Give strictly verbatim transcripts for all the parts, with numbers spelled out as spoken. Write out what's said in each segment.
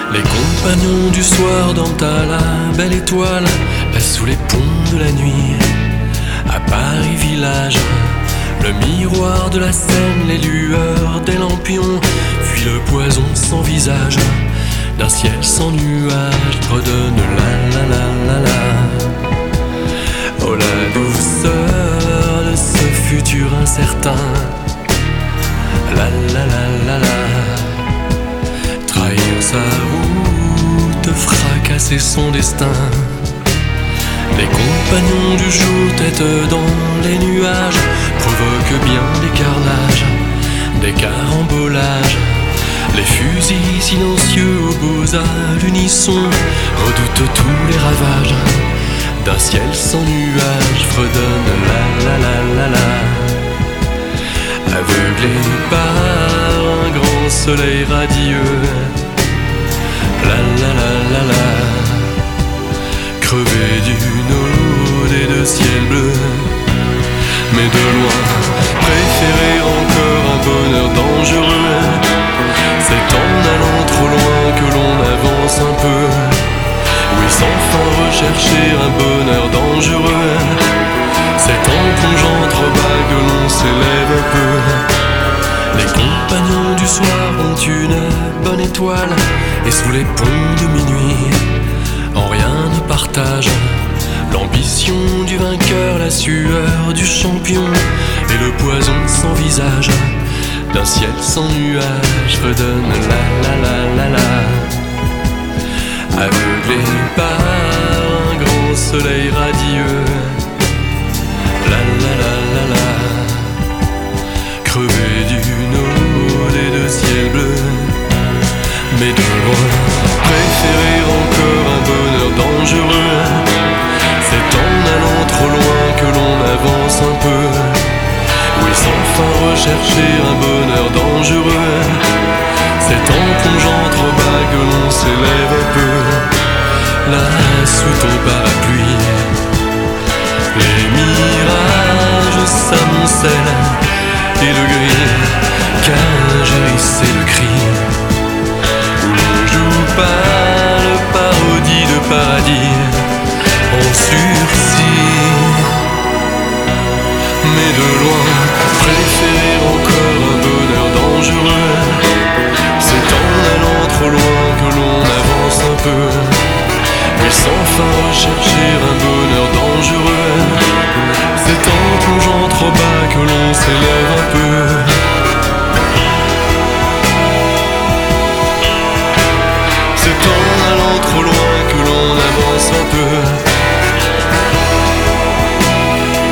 Les compagnons du soir dorment à la belle étoile, là sous les ponts de la nuit, à Paris village. Le miroir de la Seine, les lueurs des lampions, puis le poison sans visage d'un ciel sans nuage redonne la la la la la. Oh la douceur de ce futur incertain, la la la la la. Trahir sa route, fracasser son destin. Les compagnons du jour, tête dans les nuages, provoquent bien des carnages, des carambolages. Les fusils silencieux opposent à l'unisson, redoutent tous les ravages d'un ciel sans nuages, fredonne la la la la la. Aveuglé par un grand soleil radieux, la la la la la. Crevé d'une ode et de ciel bleu, mais de loin préférer encore un bonheur dangereux. C'est en allant trop loin que l'on avance un peu, oui, sans fin rechercher un bonheur dangereux. C'est en plongeant trop bas que l'on s'élève un peu. Les compagnons du soir ont une bonne étoile, et sous les ponts de minuit, en rien ne partagent l'ambition du vainqueur, la sueur du champion, et le poison sans visage d'un ciel sans nuage redonne la la la la la. Aveuglé par un grand soleil radieux, la la la la la. Crevé d'une ode et de ciel bleu, mais de loin préférer encore un bonheur dangereux. C'est en allant trop loin que l'on avance un peu, oui, sans fin rechercher un bonheur dangereux. C'est en plongeant trop bas que l'on s'élève un peu, là sous ton parapluie. Les mirages s'amoncellent et le gris cage hérissé de cris, où l'on joue pas le parodie de paradis en sursis. Mais de loin, préférer encore un bonheur dangereux. C'est en allant trop loin que l'on avance un peu, mais sans fin rechercher un bonheur dangereux. C'est en plongeant trop bas que l'on s'élève un peu. C'est en allant trop loin que l'on avance un peu.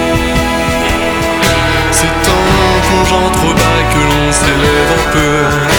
C'est en plongeant trop bas que l'on s'élève un peu.